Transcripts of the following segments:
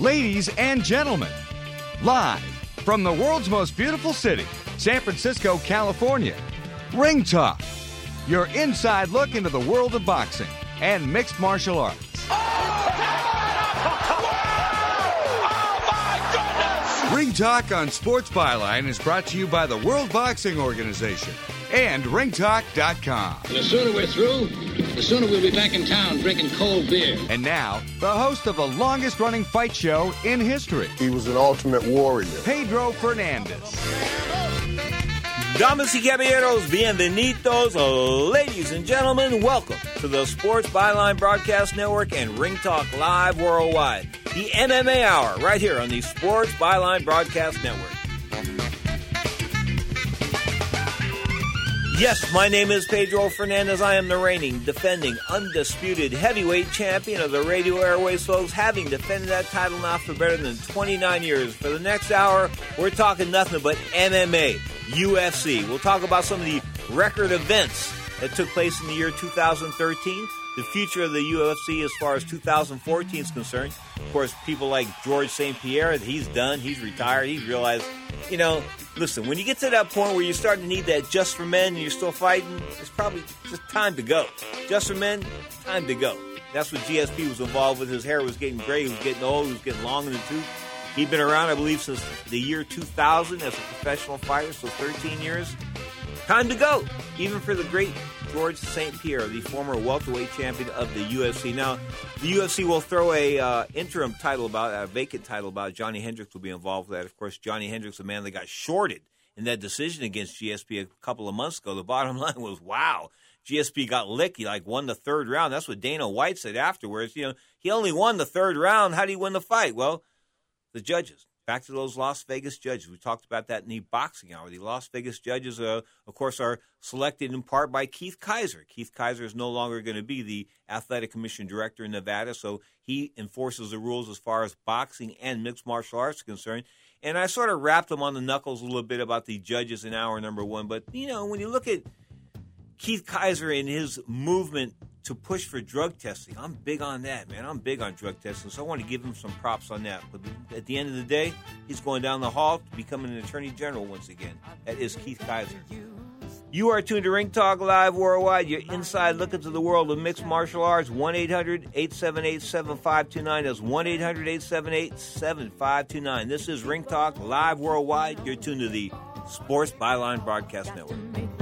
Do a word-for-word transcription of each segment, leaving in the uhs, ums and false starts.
Ladies and gentlemen, live from the world's most beautiful city, San Francisco, California, Ring Talk, your inside look into the world of boxing and mixed martial arts. Ring Talk on Sports Byline is brought to you by the World Boxing Organization and ring talk dot com. The sooner we're through, the sooner we'll be back in town drinking cold beer. And now, the host of the longest-running fight show in history. He was an ultimate warrior. Pedro Fernandez. Damas y caballeros, bienvenidos, ladies and gentlemen. Welcome to the Sports Byline Broadcast Network and Ring Talk Live Worldwide. The M M A Hour, right here on the Sports Byline Broadcast Network. Yes, my name is Pedro Fernandez. I am the reigning, defending, undisputed heavyweight champion of the radio airways, folks, having defended that title now for better than twenty-nine years. For the next hour, we're talking nothing but M M A, U F C. We'll talk about some of the record events that took place in the year two thousand thirteen, the future of the U F C as far as two thousand fourteen is concerned. Of course, people like George Saint Pierre, he's done, he's retired, he's realized, you know, listen, when you get to that point where you're starting to need that just for men and you're still fighting, it's probably just time to go. Just for men, time to go. That's what G S P was involved with. His hair was getting gray, he was getting old, he was getting long in the tooth. He'd been around, I believe, since the year two thousand as a professional fighter, so thirteen years. Time to go, even for the great George Saint Pierre, the former welterweight champion of the U F C. Now, the U F C will throw a uh, interim title about, a vacant title about. Johnny Hendricks will be involved with that. Of course, Johnny Hendricks, the man that got shorted in that decision against G S P a couple of months ago. The bottom line was, wow, G S P got licked. He like won the third round. That's what Dana White said afterwards. You know, he only won the third round. How did he win the fight? Well, the judges. Back to those Las Vegas judges. We talked about that in the boxing hour. The Las Vegas judges, uh, of course, are selected in part by Keith Kaiser. Keith Kaiser is no longer going to be the athletic commission director in Nevada, so he enforces the rules as far as boxing and mixed martial arts are concerned. And I sort of rapped him on the knuckles a little bit about the judges in hour number one. But, you know, when you look at Keith Kaiser and his movement to push for drug testing, I'm big on that, man. I'm big on drug testing, so I want to give him some props on that. But at the end of the day, he's going down the hall to become an attorney general once again. That is Keith Kaiser. You are tuned to Ring Talk Live Worldwide, your inside look into the world of mixed martial arts. one eight hundred eight seven eight seven five two nine. That's one eight hundred eight seven eight seven five two nine. This is Ring Talk Live Worldwide. You're tuned to the Sports Byline Broadcast Network.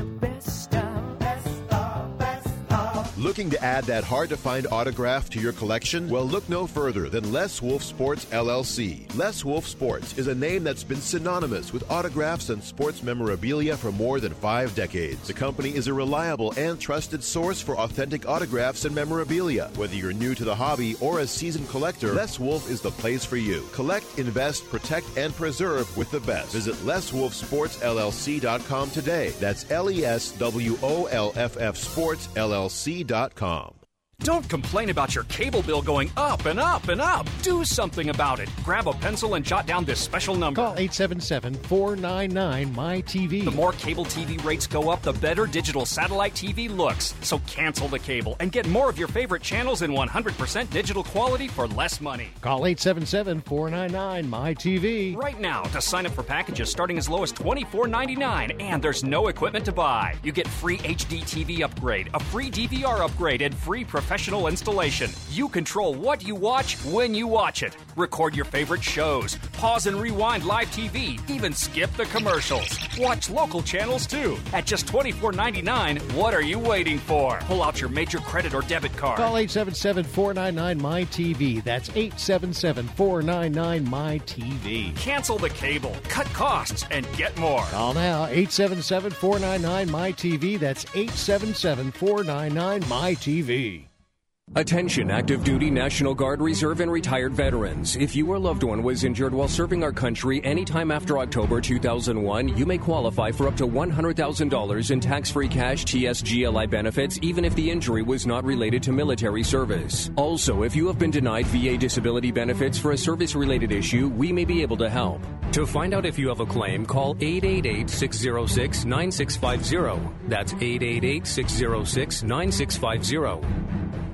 Looking to add that hard-to-find autograph to your collection? Well, look no further than Les Wolf Sports, L L C. Les Wolf Sports is a name that's been synonymous with autographs and sports memorabilia for more than five decades. The company is a reliable and trusted source for authentic autographs and memorabilia. Whether you're new to the hobby or a seasoned collector, Les Wolf is the place for you. Collect, invest, protect, and preserve with the best. Visit Les Wolf Sports L L C dot com today. That's L E S W O L F F Sports L L C dot com. Don't complain about your cable bill going up and up and up. Do something about it. Grab a pencil and jot down this special number. Call eight seven seven, four nine nine, M Y T V. The more cable T V rates go up, the better digital satellite T V looks. So cancel the cable and get more of your favorite channels in one hundred percent digital quality for less money. Call eight seven seven, four nine nine, M Y T V. Right now to sign up for packages starting as low as twenty-four ninety-nine, and there's no equipment to buy. You get free H D T V upgrade, a free D V R upgrade, and free professional installation. You control what you watch when you watch it. Record your favorite shows. Pause and rewind live T V. Even skip the commercials. Watch local channels too. At just twenty-four ninety-nine, what are you waiting for? Pull out your major credit or debit card. Call eight seven seven, four nine nine, M Y T V. That's eight seven seven, four nine nine, M Y T V. Cancel the cable. Cut costs and get more. Call now, eight seven seven, four nine nine, M Y T V. That's eight seven seven, four nine nine, M Y T V. Attention active duty National Guard, Reserve, and retired veterans. If your loved one was injured while serving our country anytime after October two thousand one, you may qualify for up to one hundred thousand dollars in tax-free cash T S G L I benefits even if the injury was not related to military service. Also, if you have been denied V A disability benefits for a service-related issue, we may be able to help. To find out if you have a claim, call eight eight eight, six zero six, nine six five zero. That's eight eight eight, six zero six, nine six five zero.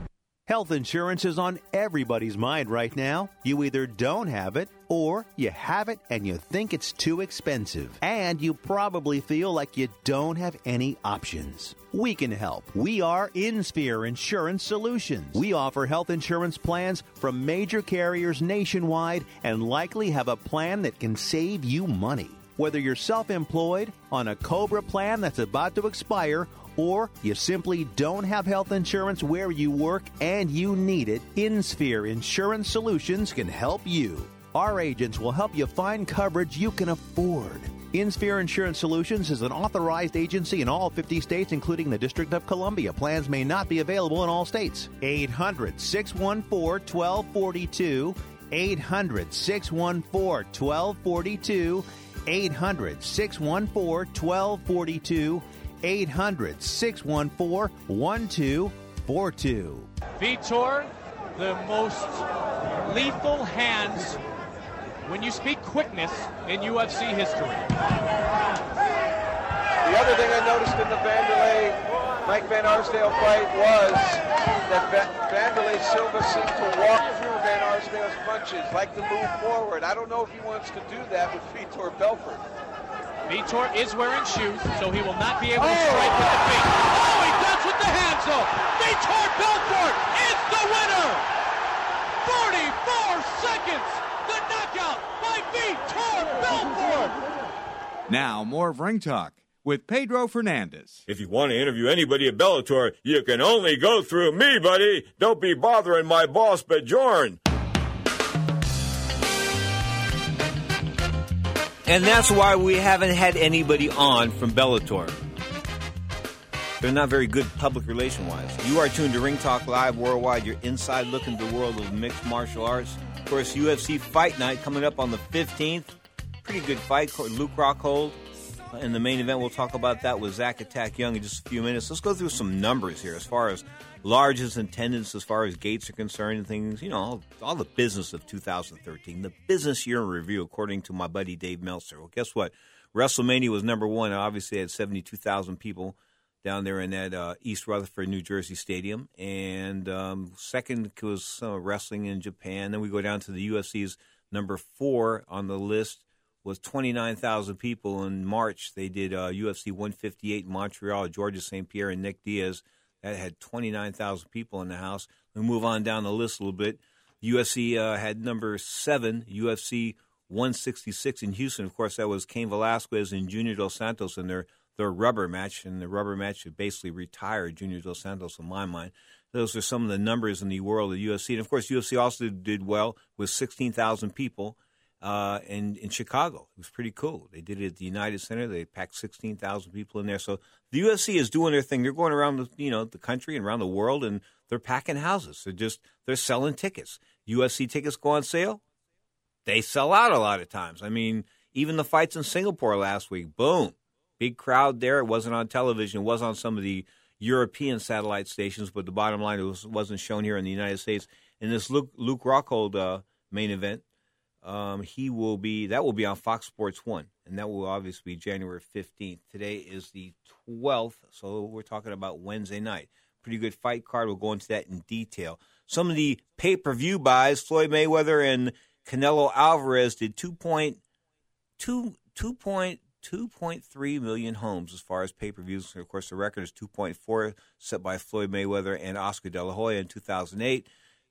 Health insurance is on everybody's mind right now. You either don't have it or you have it and you think it's too expensive. And you probably feel like you don't have any options. We can help. We are InSphere Insurance Solutions. We offer health insurance plans from major carriers nationwide and likely have a plan that can save you money. Whether you're self-employed, on a COBRA plan that's about to expire, or you simply don't have health insurance where you work and you need it, InSphere Insurance Solutions can help you. Our agents will help you find coverage you can afford. InSphere Insurance Solutions is an authorized agency in all fifty states, including the District of Columbia. Plans may not be available in all states. eight hundred, six one four, one two four two. eight hundred, six one four, one two four two. eight hundred, six one four, one two four two. eight hundred, six one four, one two four two. Vitor, the most lethal hands when you speak quickness in U F C history. The other thing I noticed in the Vanderlei Mike Van Arsdale fight was that Va- Vanderlei Silva seemed to walk through Van Arsdale's punches, like to move forward. I don't know if he wants to do that with Vitor Belfort. Vitor is wearing shoes, so he will not be able to strike with the feet. Oh, he does with the hands, though. Vitor Belfort is the winner. forty-four seconds. The knockout by Vitor Belfort. Now, more of Ring Talk with Pedro Fernandez. If you want to interview anybody at Bellator, you can only go through me, buddy. Don't be bothering my boss, Bjorn. And that's why we haven't had anybody on from Bellator. They're not very good public relation-wise. You are tuned to Ring Talk Live Worldwide, your inside look into the world of mixed martial arts. Of course, U F C Fight Night coming up on the fifteenth. Pretty good fight. Luke Rockhold in the main event. We'll talk about that with Zach Attack Young in just a few minutes. Let's go through some numbers here as far as largest attendance, as far as gates are concerned and things. You know, all, all the business of two thousand thirteen. The business year in review, according to my buddy Dave Meltzer. Well, guess what? WrestleMania was number one. Obviously, it had seventy-two thousand people down there in that uh, East Rutherford, New Jersey stadium. And um, second was uh, wrestling in Japan. Then we go down to the U F C's number four on the list was twenty-nine thousand people. In March, they did uh, U F C one fifty-eight in Montreal. Georges Saint Pierre and Nick Diaz. That had twenty-nine thousand people in the house. We move on down the list a little bit. U F C uh, had number seven, U F C one sixty-six in Houston. Of course, that was Cain Velasquez and Junior Dos Santos in their their rubber match, and the rubber match basically retired Junior Dos Santos in my mind. Those are some of the numbers in the world of U F C. And, of course, U F C also did well with sixteen thousand people uh, in, in Chicago. It was pretty cool. They did it at the United Center. They packed sixteen thousand people in there. So the U F C is doing their thing. They're going around the, you know, the country and around the world, and they're packing houses. They're just they're selling tickets. U F C tickets go on sale. They sell out a lot of times. I mean, even the fights in Singapore last week, boom. Big crowd there. It wasn't on television. It was on some of the European satellite stations, but the bottom line, it was, wasn't shown here in the United States. In this Luke, Luke Rockhold uh, main event, um, he will be that will be on Fox Sports one, and that will obviously be January fifteenth. Today is the twelfth, so we're talking about Wednesday night. Pretty good fight card. We'll go into that in detail. Some of the pay-per-view buys, Floyd Mayweather and Canelo Alvarez did two point two two point. two point three million homes as far as pay-per-views. Of course, the record is two point four set by Floyd Mayweather and Oscar De La Hoya in two thousand eight.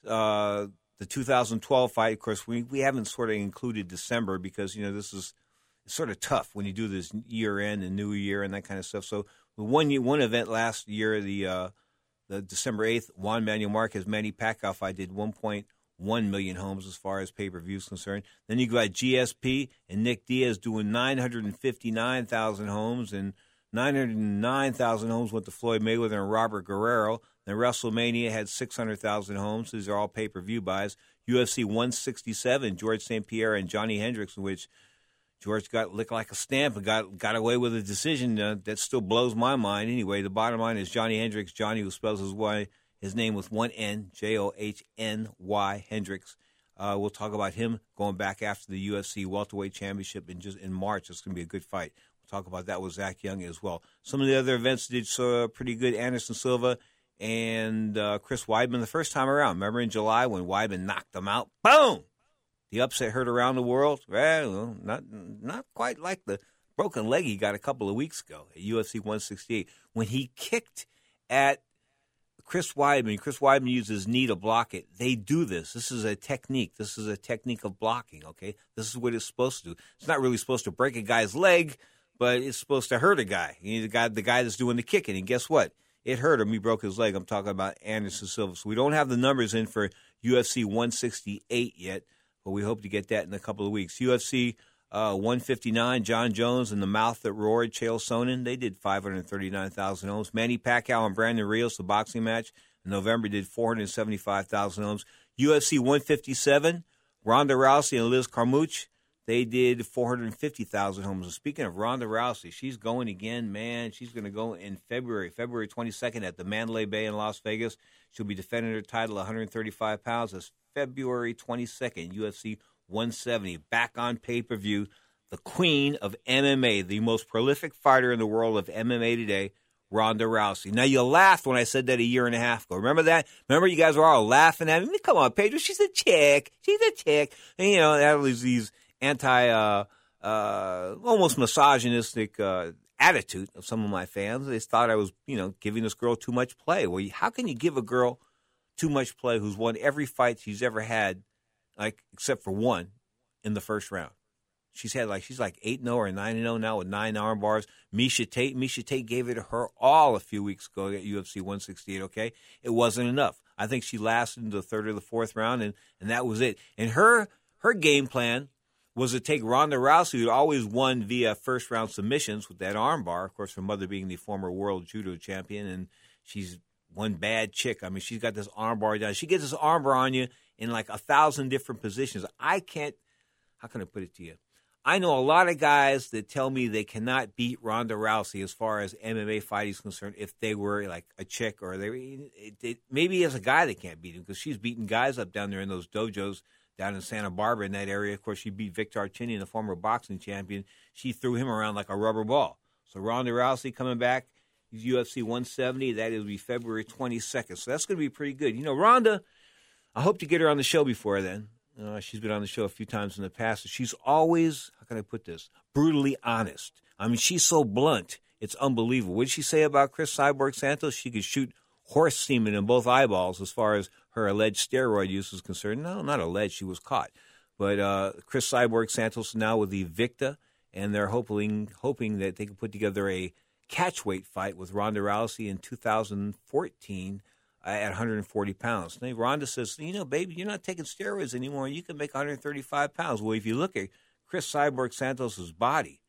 Uh, the two thousand twelve fight, of course, we, we haven't sort of included December because, you know, this is it's sort of tough when you do this year-end and New Year and that kind of stuff. So one one event last year, the uh, the December eighth, Juan Manuel Marquez, Manny Pacquiao fight did one point one million homes as far as pay-per-view is concerned. Then you got G S P and Nick Diaz doing nine hundred fifty-nine thousand homes, and nine hundred nine thousand homes went to Floyd Mayweather and Robert Guerrero. Then WrestleMania had six hundred thousand homes. These are all pay-per-view buys. U F C one sixty-seven, George Saint Pierre and Johnny Hendricks, in which George got licked like a stamp and got got away with a decision uh, that still blows my mind. Anyway, the bottom line is Johnny Hendricks, Johnny who spells his way, his name with one N, J O H N Y, Hendricks. Uh, we'll talk about him going back after the U F C welterweight championship in just in March. It's going to be a good fight. We'll talk about that with Zach Young as well. Some of the other events did so uh, pretty good. Anderson Silva and uh, Chris Weidman the first time around. Remember in July when Weidman knocked him out? Boom! The upset heard around the world. Well, not not quite like the broken leg he got a couple of weeks ago at U F C one sixty-eight when he kicked at Chris Weidman. Chris Weidman used his knee to block it. They do this. This is a technique. This is a technique of blocking, okay? This is what it's supposed to do. It's not really supposed to break a guy's leg, but it's supposed to hurt a guy. You need the guy, the guy that's doing the kicking. And guess what? It hurt him. He broke his leg. I'm talking about Anderson Silva. So we don't have the numbers in for U F C one sixty-eight yet, but we hope to get that in a couple of weeks. U F C uh, one fifty-nine, John Jones and the Mouth That Roared, Chael Sonnen, they did five hundred thirty-nine thousand ohms. Manny Pacquiao and Brandon Rios, the boxing match in November, did four hundred seventy-five thousand ohms. U F C one fifty-seven, Ronda Rousey and Liz Carmouche, they did four hundred fifty thousand ohms. And speaking of Ronda Rousey, she's going again, man. She's going to go in February, February twenty-second at the Mandalay Bay in Las Vegas. She'll be defending her title, one hundred thirty-five pounds. That's February twenty-second, U F C one seventy, back on pay-per-view. The queen of M M A, the most prolific fighter in the world of M M A today, Ronda Rousey. Now, you laughed when I said that a year and a half ago. Remember that? Remember you guys were all laughing at me? Come on, Pedro, she's a chick. She's a chick. And, you know, that was these anti, uh, uh, almost misogynistic uh, attitude of some of my fans. They thought I was, you know, giving this girl too much play. Well, how can you give a girl too much play who's won every fight she's ever had, like except for one, in the first round? She's had like she's like eight and zero or nine and zero now with nine arm bars. Miesha Tate, Miesha Tate gave it to her all a few weeks ago at U F C one sixty-eight. Okay, it wasn't enough. I think she lasted into the third or the fourth round, and and that was it. And her her game plan was to take Ronda Rousey, who always won via first round submissions with that arm bar. Of course, her mother being the former world judo champion, and she's one bad chick. I mean, she's got this arm bar down. She gets this arm bar on you in like a thousand different positions. I can't. How can I put it to you? I know a lot of guys that tell me they cannot beat Ronda Rousey as far as M M A fighting is concerned if they were like a chick or they were, it, it, maybe as a guy they can't beat him because she's beating guys up down there in those dojos down in Santa Barbara in that area. Of course, she beat Victor Archinian, the former boxing champion. She threw him around like a rubber ball. So Ronda Rousey coming back, U F C one seventy, that will be February twenty-second. So that's going to be pretty good. You know, Ronda, I hope to get her on the show before then. Uh, she's been on the show a few times in the past. She's always, how can I put this, brutally honest. I mean, she's so blunt. It's unbelievable. What did she say about Chris Cyborg Santos? She could shoot horse semen in both eyeballs as far as her alleged steroid use is concerned. No, not alleged. She was caught. But uh, Chris Cyborg Santos now with the Invicta, and they're hoping, hoping that they can put together a catchweight fight with Ronda Rousey in two thousand fourteen at one hundred forty pounds. Now, Ronda says, you know, baby, you're not taking steroids anymore. You can make one hundred thirty-five pounds. Well, if you look at Chris Cyborg Santos' body,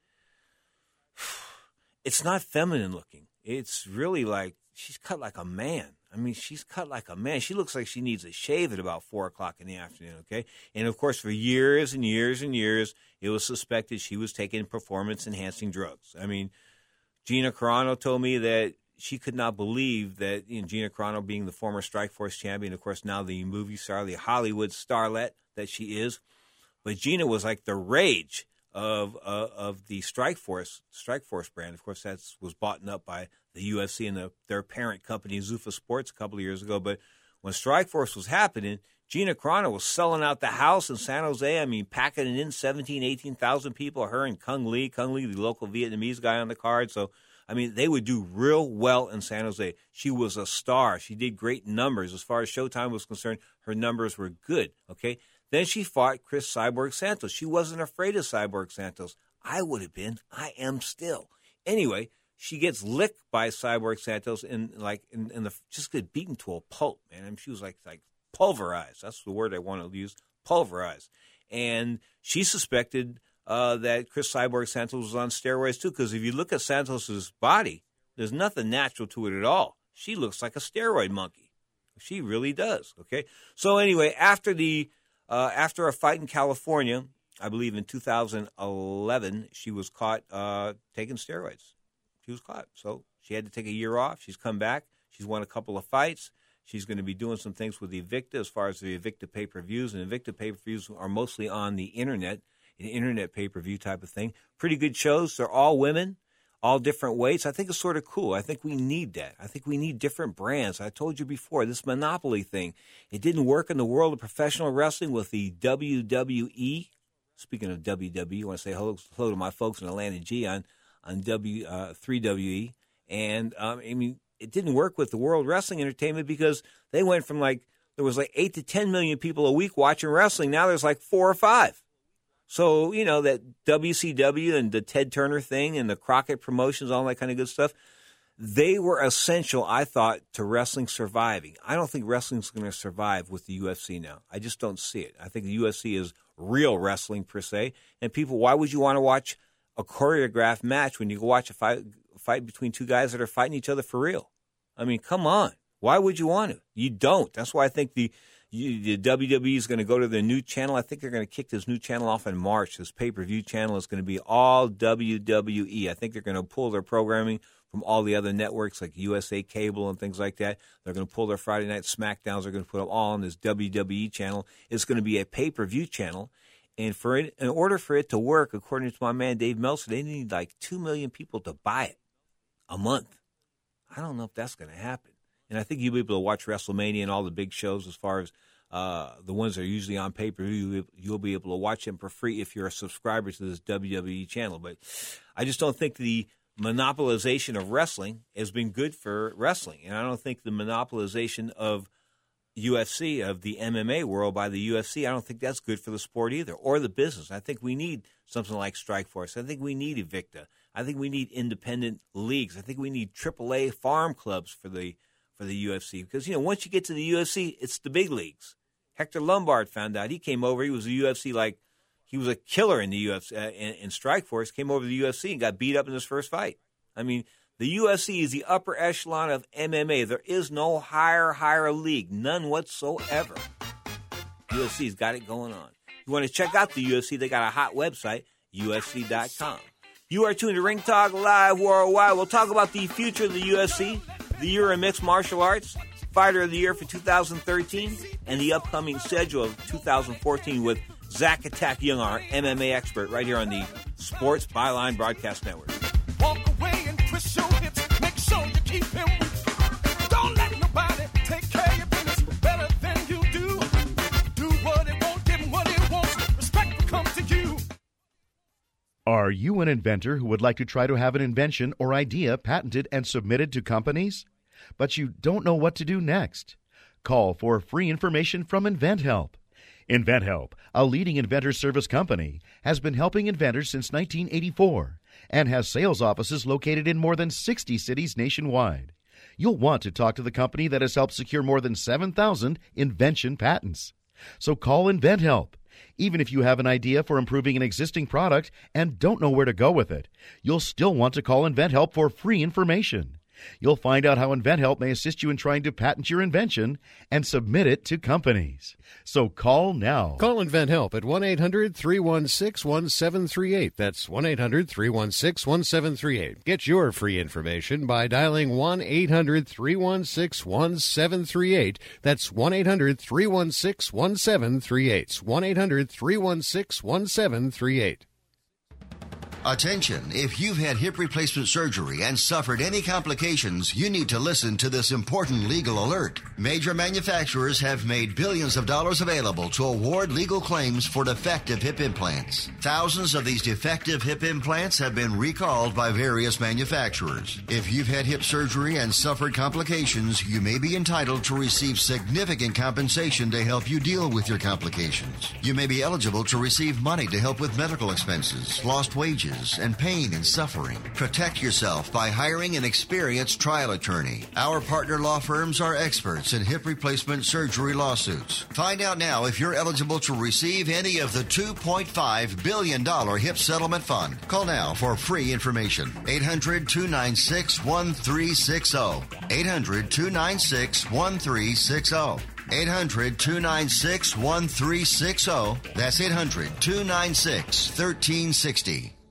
it's not feminine looking. It's really like she's cut like a man. I mean, she's cut like a man. She looks like she needs a shave at about four o'clock in the afternoon, okay? And, of course, for years and years and years, it was suspected she was taking performance-enhancing drugs. I mean, Gina Carano told me that she could not believe that, you know, Gina Carano being the former Strikeforce champion, of course, now the movie star, the Hollywood starlet that she is. But Gina was like the rage of uh, of the Strikeforce Strikeforce brand. Of course, that was bought up by the U F C and the, their parent company, Zuffa Sports, a couple of years ago. But when Strikeforce was happening, Gina Carano was selling out the house in San Jose. I mean, packing it in seventeen, eighteen thousand people. Her and Kung Lee, Kung Lee, the local Vietnamese guy on the card. So, I mean, they would do real well in San Jose. She was a star. She did great numbers. As far as Showtime was concerned, her numbers were good, okay? Then she fought Chris Cyborg Santos. She wasn't afraid of Cyborg Santos. I would have been. I am still. Anyway, she gets licked by Cyborg Santos and like in, in the just get beaten to a pulp, man. I mean, she was like like pulverized. That's the word I want to use, pulverized. And she suspected Uh, that Chris Cyborg Santos was on steroids, too, because if you look at Santos's body, there's nothing natural to it at all. She looks like a steroid monkey. She really does, okay? So anyway, after the uh, after a fight in California, I believe in two thousand eleven, she was caught uh, taking steroids. She was caught. So she had to take a year off. She's come back. She's won a couple of fights. She's going to be doing some things with the Invicta as far as the Invicta pay-per-views, and Invicta pay-per-views are mostly on the Internet, an internet pay-per-view type of thing. Pretty good shows. They're all women. all different weights. I think it's sort of cool. I think we need that. I think we need different brands. I told you before, this monopoly thing, it didn't work in the world of professional wrestling with the W W E. Speaking of W W E, I want to say hello, hello to my folks in Atlanta G on, on W uh, three W E. And, um, I mean, it didn't work with the World Wrestling Entertainment because they went from like, there was like eight to ten million people a week watching wrestling. Now there's like four or five. So, you know, that W C W and the Ted Turner thing and the Crockett promotions, all that kind of good stuff, they were essential, I thought, to wrestling surviving. I don't think wrestling's going to survive with the U F C now. I just don't see it. I think the U F C is real wrestling per se. And people, why would you want to watch a choreographed match when you go watch a fight, a fight between two guys that are fighting each other for real? I mean, come on. Why would you want to? You don't. That's why I think the You, the W W E is going to go to their new channel. I think they're going to kick this new channel off in March. This pay-per-view channel is going to be all W W E. I think they're going to pull their programming from all the other networks like U S A Cable and things like that. They're going to pull their Friday Night SmackDowns. They're going to put them all on this W W E channel. It's going to be a pay-per-view channel. And for it, in order for it to work, according to my man Dave Meltzer, they need like two million people to buy it a month. I don't know if that's going to happen. And I think you'll be able to watch WrestleMania and all the big shows as far as uh, the ones that are usually on pay-per-view. You'll be able to watch them for free if you're a subscriber to this W W E channel. But I just don't think the monopolization of wrestling has been good for wrestling. And I don't think the monopolization of U F C, of the M M A world by the U F C, I don't think that's good for the sport either, or the business. I think we need something like Strikeforce. I think we need Invicta. I think we need independent leagues. I think we need triple A farm clubs for the for the U F C. Because, you know, once you get to the U F C, it's the big leagues. Hector Lombard found out. He came over. He was a U F C, like, he was a killer in the U F C, uh, in, in Strikeforce, came over to the U F C and got beat up in his first fight. I mean, the U F C is the upper echelon of M M A. There is no higher, higher league, none whatsoever. U F C's got it going on. You want to check out the U F C, they got a hot website, U F C dot com. You are tuned to Ring Talk Live Worldwide. We'll talk about the future of the U F C, the year in mixed martial arts, Fighter of the Year for two thousand thirteen, and the upcoming schedule of two thousand fourteen with Zach Attack Young, our M M A expert, right here on the Sports Byline Broadcast Network. Walk away and twist your hips. Make sure you keep him. Don't let nobody take care of your business better than you do. Do what it won't, give him what he wants. Respect will come to you. Are you an inventor who would like to try to have an invention or idea patented and submitted to companies, but you don't know what to do next? Call for free information from InventHelp. InventHelp, a leading inventor service company, has been helping inventors since nineteen eighty-four and has sales offices located in more than sixty cities nationwide. You'll want to talk to the company that has helped secure more than seven thousand invention patents. So call InventHelp. Even if you have an idea for improving an existing product and don't know where to go with it, you'll still want to call InventHelp for free information. You'll find out how InventHelp may assist you in trying to patent your invention and submit it to companies. So call now. Call InventHelp at one eight hundred three one six one seven three eight. That's one eight hundred three one six one seven three eight. Get your free information by dialing one eight hundred three one six one seven three eight. That's one eight hundred three one six one seven three eight. one eight hundred three one six one seven three eight. Attention, if you've had hip replacement surgery and suffered any complications, you need to listen to this important legal alert. Major manufacturers have made billions of dollars available to award legal claims for defective hip implants. Thousands of these defective hip implants have been recalled by various manufacturers. If you've had hip surgery and suffered complications, you may be entitled to receive significant compensation to help you deal with your complications. You may be eligible to receive money to help with medical expenses, lost wages, and pain and suffering. Protect yourself by hiring an experienced trial attorney. Our partner law firms are experts in hip replacement surgery lawsuits. Find out now if you're eligible to receive any of the two point five billion dollars HIP Settlement Fund. Call now for free information. eight hundred two nine six one three six zero. eight hundred two nine six one three six zero. eight hundred two nine six one three six zero. That's eight hundred two nine six one three six zero.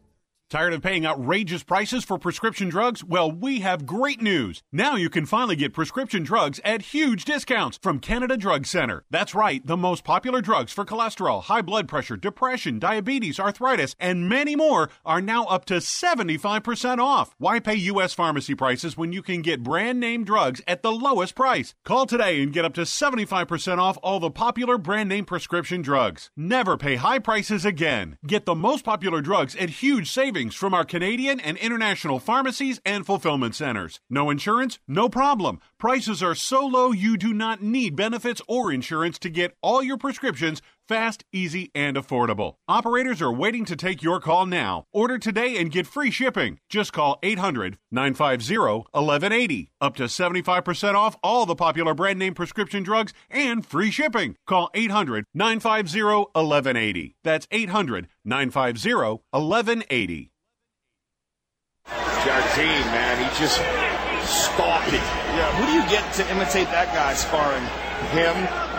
Tired of paying outrageous prices for prescription drugs? Well, we have great news. Now you can finally get prescription drugs at huge discounts from Canada Drug Center. That's right, the most popular drugs for cholesterol, high blood pressure, depression, diabetes, arthritis, and many more are now up to seventy-five percent off. Why pay U S pharmacy prices when you can get brand name drugs at the lowest price? Call today and get up to seventy-five percent off all the popular brand name prescription drugs. Never pay high prices again. Get the most popular drugs at huge savings from our Canadian and international pharmacies and fulfillment centers. No insurance? No problem. Prices are so low you do not need benefits or insurance to get all your prescriptions fast, easy, and affordable. Operators are waiting to take your call now. Order today and get free shipping. Just call eight hundred, nine five zero, one one eight zero. Up to seventy-five percent off all the popular brand name prescription drugs and free shipping. Call eight hundred, nine five zero, one one eight zero. That's eight hundred, nine five zero, one one eight zero. Jardine, man, he just stalked it. Yeah, who do you get to imitate that guy sparring? Him?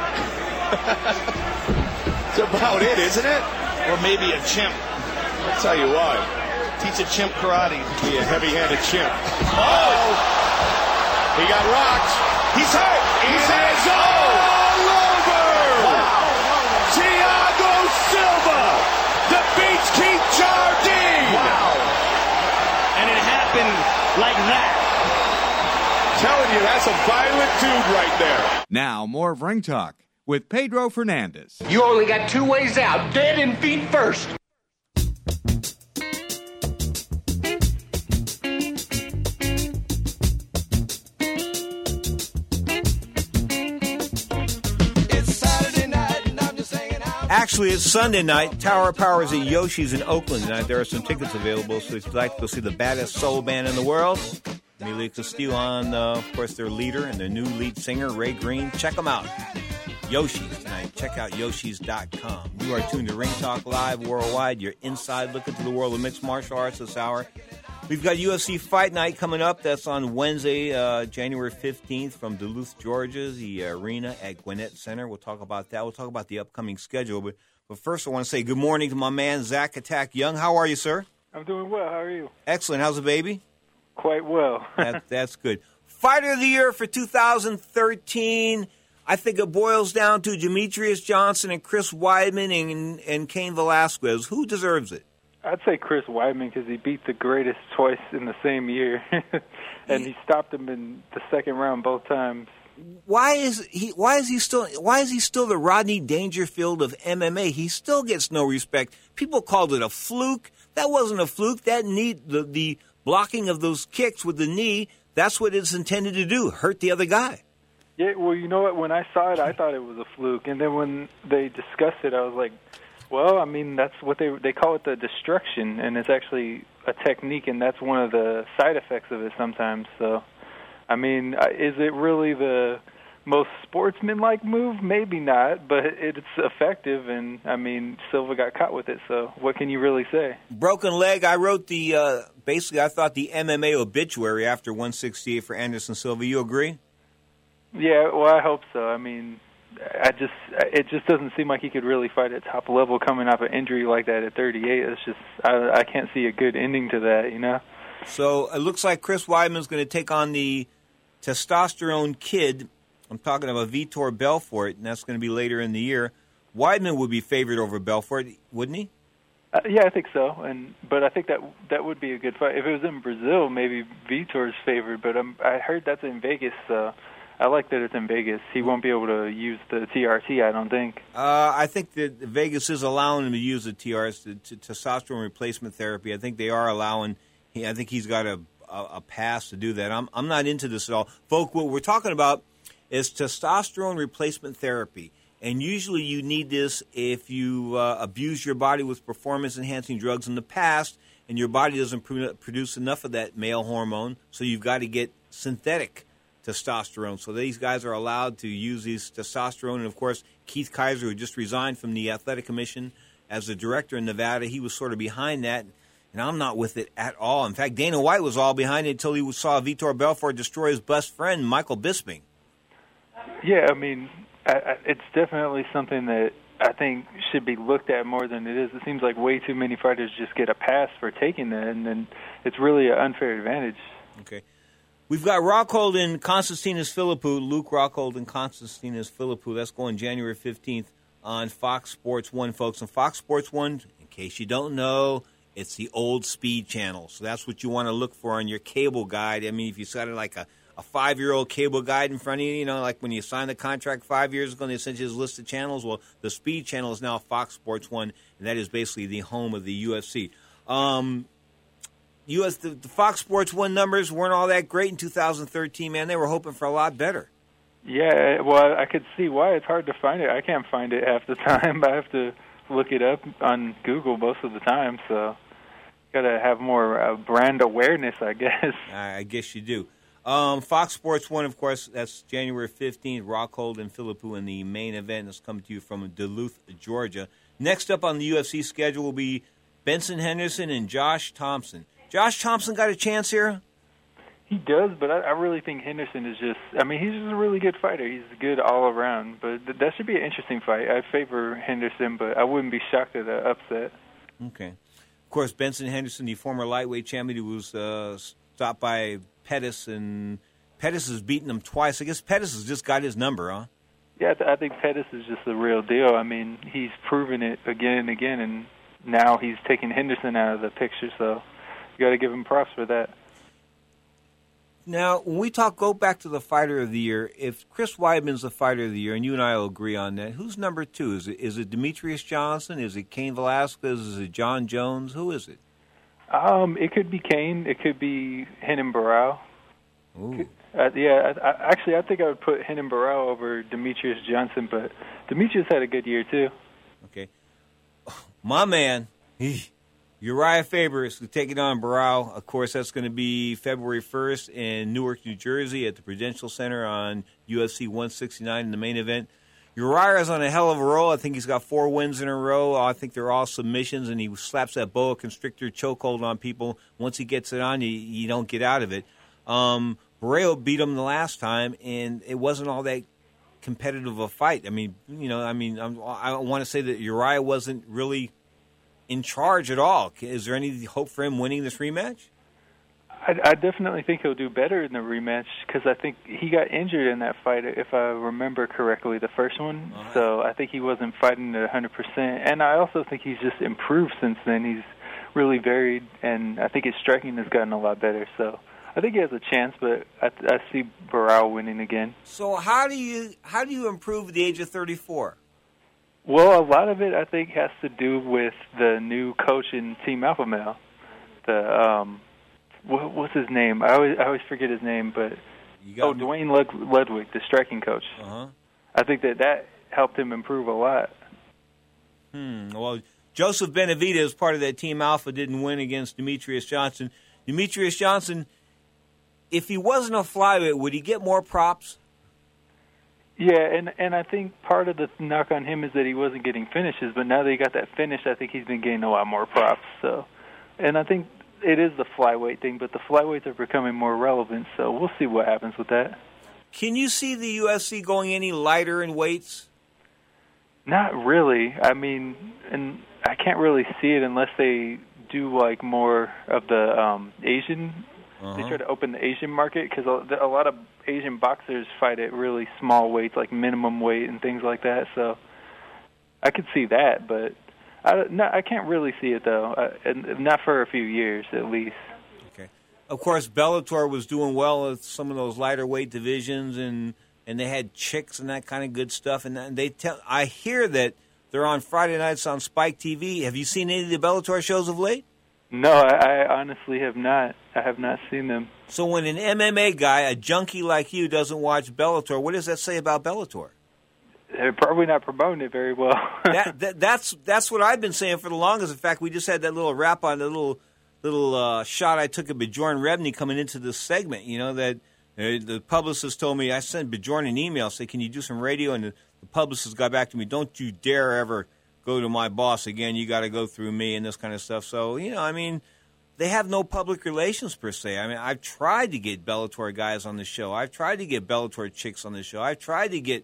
That's about it, isn't it? Or maybe a chimp. I'll tell you what. Teach a chimp karate. Be a heavy-handed chimp. Oh! He got rocked. He's hurt. He's hurt. All over! Wow. Thiago Silva defeats Keith Jardine. Wow. And it happened like that. Telling you, that's a violent dude right there. Now, more of Ring Talk with Pedro Fernandez. You only got two ways out, dead and feet first. Actually, it's Sunday night. Tower of Power is at Yoshi's in Oakland tonight. There are some tickets available, so if you'd like to go see the baddest soul band in the world, Emilio Castillo on, uh, of course, their leader and their new lead singer, Ray Green. Check them out. Yoshi's tonight. Check out yoshis dot com. You are tuned to Ring Talk Live Worldwide, your inside look into the world of mixed martial arts this hour. We've got U F C Fight Night coming up. That's on Wednesday, uh, January fifteenth from Duluth, Georgia, the arena at Gwinnett Center. We'll talk about that. We'll talk about the upcoming schedule. But, but first, I want to say good morning to my man, Zach Attack Young. How are you, sir? I'm doing well. How are you? Excellent. How's the baby? Quite well. that, that's good. Fighter of the Year for two thousand thirteen. I think it boils down to Demetrius Johnson and Chris Weidman and, and Cain Velasquez. Who deserves it? I'd say Chris Weidman because he beat the greatest twice in the same year, and he stopped him in the second round both times. Why is he? Why is he still? Why is he still the Rodney Dangerfield of M M A? He still gets no respect. People called it a fluke. That wasn't a fluke. That knee, the the blocking of those kicks with the knee, that's what it's intended to do: hurt the other guy. Yeah. Well, you know what? When I saw it, I thought it was a fluke, and then when they discussed it, I was like, well, I mean, that's what they they call it, the destruction, and it's actually a technique, and that's one of the side effects of it sometimes. So, I mean, is it really the most sportsmanlike move? Maybe not, but it's effective, and, I mean, Silva got caught with it, so what can you really say? Broken leg. I wrote the, uh, basically, I thought the M M A obituary after one sixty-eight for Anderson Silva. You agree? Yeah, well, I hope so. I mean, I just it just doesn't seem like he could really fight at top level coming off an injury like that at thirty-eight. It's just I, I can't see a good ending to that, you know. So it looks like Chris Weidman's going to take on the testosterone kid. I'm talking about Vitor Belfort, and that's going to be later in the year. Weidman would be favored over Belfort, wouldn't he? Uh, yeah, I think so. And but I think that that would be a good fight. If it was in Brazil, maybe Vitor's favored. But um, I heard that's in Vegas. So I like that it's in Vegas. He won't be able to use the T R T, I don't think. Uh, I think that Vegas is allowing him to use the T R T, the testosterone replacement therapy. I think they are allowing. He, I think he's got a, a, a pass to do that. I'm I'm not into this at all, folks. What we're talking about is testosterone replacement therapy, and usually you need this if you uh, abuse your body with performance-enhancing drugs in the past, and your body doesn't pr- produce enough of that male hormone, so you've got to get synthetic testosterone. So these guys are allowed to use these testosterone. And, of course, Keith Kaiser, who just resigned from the Athletic Commission as the director in Nevada, he was sort of behind that, and I'm not with it at all. In fact, Dana White was all behind it until he saw Vitor Belfort destroy his best friend, Michael Bisping. Yeah, I mean, I, I, it's definitely something that I think should be looked at more than it is. It seems like way too many fighters just get a pass for taking that, and then it's really an unfair advantage. Okay. We've got Rockhold and Konstantinos Philippou, Luke Rockhold and Konstantinos Philippou. That's going January fifteenth on Fox Sports one, folks. And Fox Sports one, in case you don't know, it's the old speed channel. So that's what you want to look for on your cable guide. I mean, if you got like a, a five-year-old cable guide in front of you, you know, like when you signed the contract five years ago and they sent you this list of channels, well, the speed channel is now Fox Sports one, and that is basically the home of the U F C. Um... U S the, the Fox Sports one numbers weren't all that great in two thousand thirteen, man. They were hoping for a lot better. Yeah, well, I could see why. It's hard to find it. I can't find it half the time. I have to look it up on Google most of the time, so got to have more uh, brand awareness, I guess. I guess you do. Um, Fox Sports one, of course, that's January fifteenth, Rockhold and Philippou in the main event. That's coming to you from Duluth, Georgia. Next up on the U F C schedule will be Benson Henderson and Josh Thompson. Josh Thompson got a chance here? He does, but I, I really think Henderson is just, I mean, he's just a really good fighter. He's good all around, but th- that should be an interesting fight. I favor Henderson, but I wouldn't be shocked at an upset. Okay. Of course, Benson Henderson, the former lightweight champion, who was uh, stopped by Pettis, and Pettis has beaten him twice. I guess Pettis has just got his number, huh? Yeah, I, th- I think Pettis is just the real deal. I mean, he's proven it again and again, and now he's taking Henderson out of the picture, so you got to give him props for that. Now, when we talk, go back to the fighter of the year. If Chris Weidman's the fighter of the year, and you and I will agree on that, who's number two? Is it is it Demetrius Johnson? Is it Cain Velasquez? Is it John Jones? Who is it? Um, it could be Cain. It could be Renan Barão. Ooh. Uh, yeah, I, I, actually, I think I would put Renan Barão over Demetrius Johnson, but Demetrius had a good year too. Okay, my man. He. Uriah Faber is taking on Barão. Of course, that's going to be February first in Newark, New Jersey at the Prudential Center on U F C one sixty-nine in the main event. Uriah is on a hell of a roll. I think he's got four wins in a row. I think they're all submissions, and he slaps that boa constrictor chokehold on people. Once he gets it on you, you don't get out of it. Um, Barão beat him the last time, and it wasn't all that competitive a fight. I mean, you know, I mean, I'm, I want to say that Uriah wasn't really in charge at all. Is there any hope for him winning this rematch? I, I definitely think he'll do better in the rematch because I think he got injured in that fight, if I remember correctly, the first one. Uh-huh. So I think he wasn't fighting at one hundred percent. And I also think he's just improved since then. He's really varied, and I think his striking has gotten a lot better. So I think he has a chance, but I, I see Barão winning again. So how do you how do you improve at the age of thirty-four? Well, a lot of it, I think, has to do with the new coach in Team Alpha Male. The um, what, what's his name? I always I always forget his name, but oh, me. Dwayne Lud- Ludwig, the striking coach. Uh-huh. I think that that helped him improve a lot. Hmm. Well, Joseph Benavidez, part of that Team Alpha, didn't win against Demetrius Johnson. Demetrius Johnson, if he wasn't a flyweight, would he get more props? Yeah, and and I think part of the knock on him is that he wasn't getting finishes, but now that he got that finish, I think he's been getting a lot more props. So, and I think it is the flyweight thing, but the flyweights are becoming more relevant, so we'll see what happens with that. Can you see the U F C going any lighter in weights? Not really. I mean, and I can't really see it unless they do like more of the um, Asian. Uh-huh. They try to open the Asian market because a lot of Asian boxers fight at really small weights, like minimum weight and things like that. So I could see that, but I, no, I can't really see it, though, uh, and not for a few years at least. Okay. Of course, Bellator was doing well with some of those lighter weight divisions, and, and they had chicks and that kind of good stuff. And they tell I hear that they're on Friday nights on Spike T V. Have you seen any of the Bellator shows of late? No, I, I honestly have not. I have not seen them. So when an M M A guy, a junkie like you, doesn't watch Bellator, what does that say about Bellator? They're probably not promoting it very well. that, that that's that's what I've been saying for the longest. In fact, we just had that little wrap on the little little uh, shot I took of Bjorn Rebney coming into this segment. You know that uh, the publicist told me, I sent Bjorn an email, say, can you do some radio? And the, the publicist got back to me, don't you dare ever go to my boss again. You got to go through me and this kind of stuff. So, you know, I mean, they have no public relations per se. I mean, I've tried to get Bellator guys on the show. I've tried to get Bellator chicks on the show. I've tried to get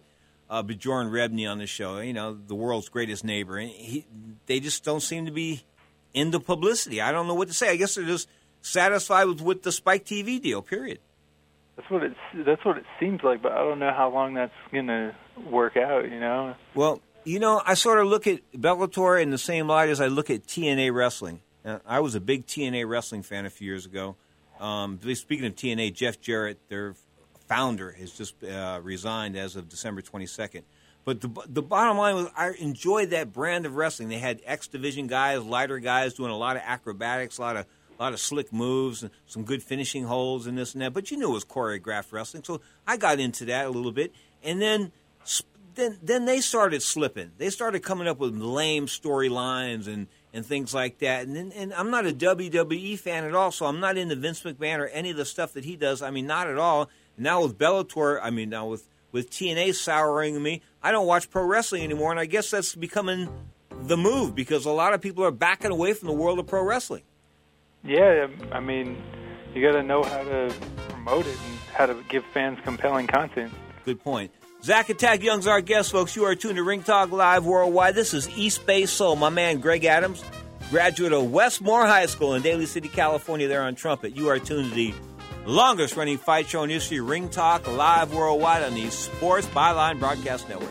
uh, Bjorn Rebney on the show, you know, the world's greatest neighbor. And he, they just don't seem to be into publicity. I don't know what to say. I guess they're just satisfied with, with the Spike T V deal, period. That's what it that's what it seems like, but I don't know how long that's going to work out, you know? Well, you know, I sort of look at Bellator in the same light as I look at T N A wrestling. Uh, I was a big T N A wrestling fan a few years ago. Um, speaking of T N A, Jeff Jarrett, their founder, has just uh, resigned as of December twenty-second. But the the bottom line was I enjoyed that brand of wrestling. They had X Division guys, lighter guys doing a lot of acrobatics, a lot of a lot of slick moves, and some good finishing holds and this and that. But you knew it was choreographed wrestling, so I got into that a little bit. And then then then they started slipping. They started coming up with lame storylines and, and things like that. And, and I'm not a W W E fan at all, so I'm not into Vince McMahon or any of the stuff that he does. I mean, not at all. Now with Bellator, I mean, now with, with T N A souring me, I don't watch pro wrestling anymore, and I guess that's becoming the move because a lot of people are backing away from the world of pro wrestling. Yeah, I mean, you got to know how to promote it and how to give fans compelling content. Good point. Zach Attack Young's our guest, folks. You are tuned to Ring Talk Live Worldwide. This is East Bay Soul. My man, Greg Adams, graduate of Westmore High School in Daly City, California, there on trumpet. You are tuned to the longest-running fight show in history, Ring Talk Live Worldwide on the Sports Byline Broadcast Network.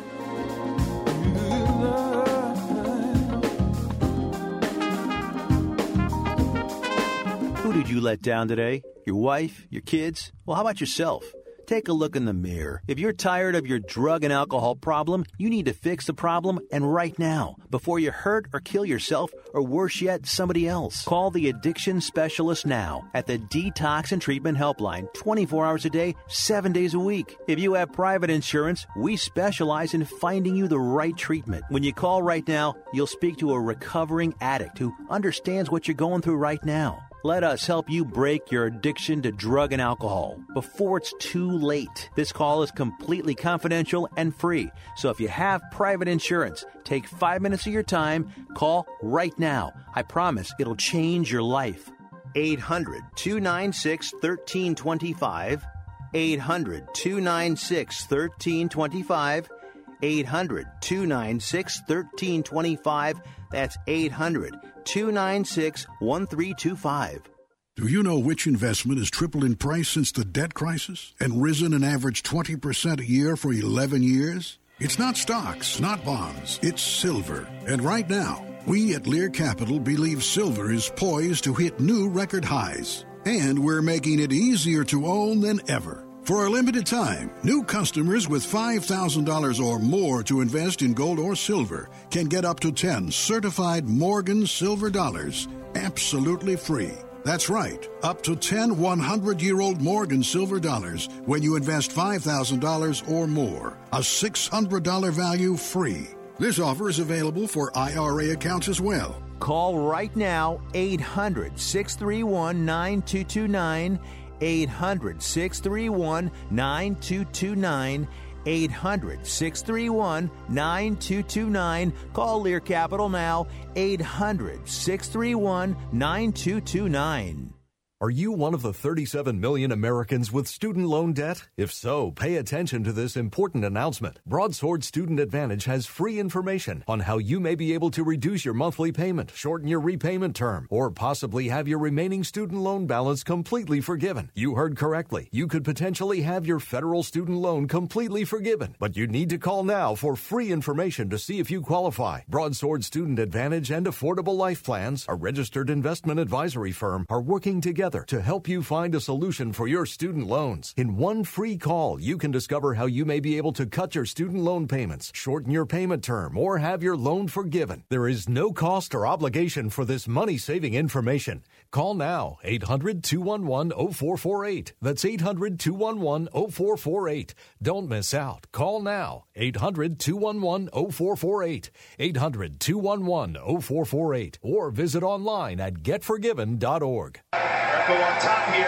Who did you let down today? Your wife? Your kids? Well, how about yourself? Take a look in the mirror. If you're tired of your drug and alcohol problem, you need to fix the problem, and right now, before you hurt or kill yourself, or worse yet, somebody else. Call the addiction specialist now at the Detox and Treatment Helpline, twenty-four hours a day, seven days a week. If you have private insurance, we specialize in finding you the right treatment. When you call right now, you'll speak to a recovering addict who understands what you're going through right now. Let us help you break your addiction to drug and alcohol before it's too late. This call is completely confidential and free. So if you have private insurance, take five minutes of your time. Call right now. I promise it'll change your life. eight hundred, two nine six, one three two five. eight hundred, two nine six, one three two five. eight hundred, two nine six, one three two five. That's eight hundred, two nine six, one three two five. Do you know which investment has tripled in price since the debt crisis and risen an average twenty percent a year for eleven years? It's not stocks, not bonds. It's silver. And right now, we at Lear Capital believe silver is poised to hit new record highs. And we're making it easier to own than ever. For a limited time, new customers with five thousand dollars or more to invest in gold or silver can get up to ten certified Morgan silver dollars absolutely free. That's right, up to ten hundred-year-old Morgan silver dollars when you invest five thousand dollars or more. A six hundred dollars value free. This offer is available for I R A accounts as well. Call right now, eight hundred, six three one, nine two two nine. eight hundred, six three one, nine two two nine. eight hundred, six three one, nine two two nine. Call Lear Capital now. eight hundred, six three one, nine two two nine. Are you one of the thirty-seven million Americans with student loan debt? If so, pay attention to this important announcement. Broadsword Student Advantage has free information on how you may be able to reduce your monthly payment, shorten your repayment term, or possibly have your remaining student loan balance completely forgiven. You heard correctly. You could potentially have your federal student loan completely forgiven, but you need to call now for free information to see if you qualify. Broadsword Student Advantage and Affordable Life Plans, a registered investment advisory firm, are working together to help you find a solution for your student loans. In one free call, you can discover how you may be able to cut your student loan payments, shorten your payment term, or have your loan forgiven. There is no cost or obligation for this money-saving information. Call now, eight hundred, two one one, zero four four eight. That's eight hundred, two one one, zero four four eight. Don't miss out. Call now, eight hundred, two one one, zero four four eight. eight hundred, two one one, zero four four eight. Or visit online at get forgiven dot org. Go on top here.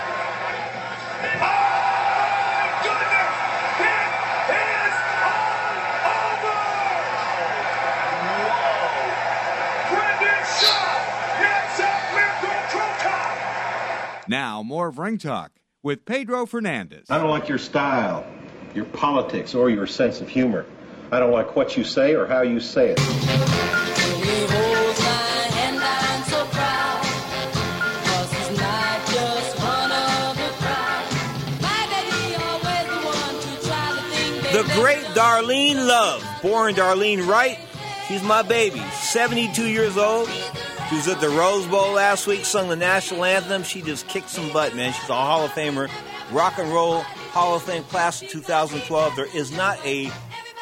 Oh, my goodness! It is all over! Whoa! Brendan Schaub gets up with the Croton. Now, more of Ring Talk with Pedro Fernandez. I don't like your style. your politics, or your sense of humor. I don't like what you say or how you say it. The great Darlene Love, born Darlene Wright. She's my baby, seventy-two years old. She was at the Rose Bowl last week, sung the national anthem. She just kicked some butt, man. She's a Hall of Famer. Rock and Roll Hall of Fame class of two thousand twelve. There is not a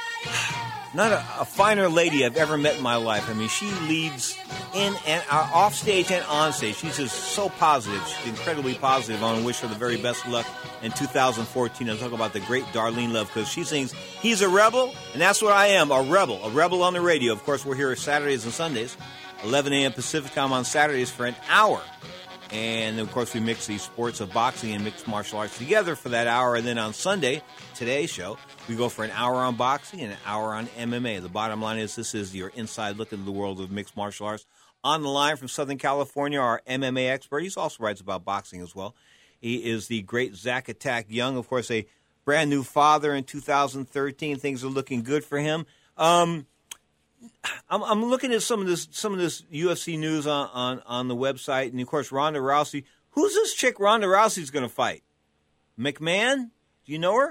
not a, a finer lady I've ever met in my life. I mean, she leads in and uh, off stage and on stage. She's just so positive. She's incredibly positive. I want to wish her the very best of luck in two thousand fourteen. I'm talking about the great Darlene Love, because she sings "He's a Rebel," and that's what I am, a rebel, a rebel on the radio. Of course, we're here Saturdays and Sundays, eleven a.m. Pacific time on Saturdays for an hour. And, of course, we mix the sports of boxing and mixed martial arts together for that hour. And then on Sunday, today's show, we go for an hour on boxing and an hour on M M A. The bottom line is this is your inside look into the world of mixed martial arts. On the line from Southern California, our M M A expert. He also writes about boxing as well. He is the great Zach Attack Young, of course, a brand-new father in two thousand thirteen. Things are looking good for him. Um... I'm, I'm looking at some of this some of this U F C news on, on, on the website, and of course Ronda Rousey. Who's this chick Ronda Rousey's going to fight? McMahon? Do you know her?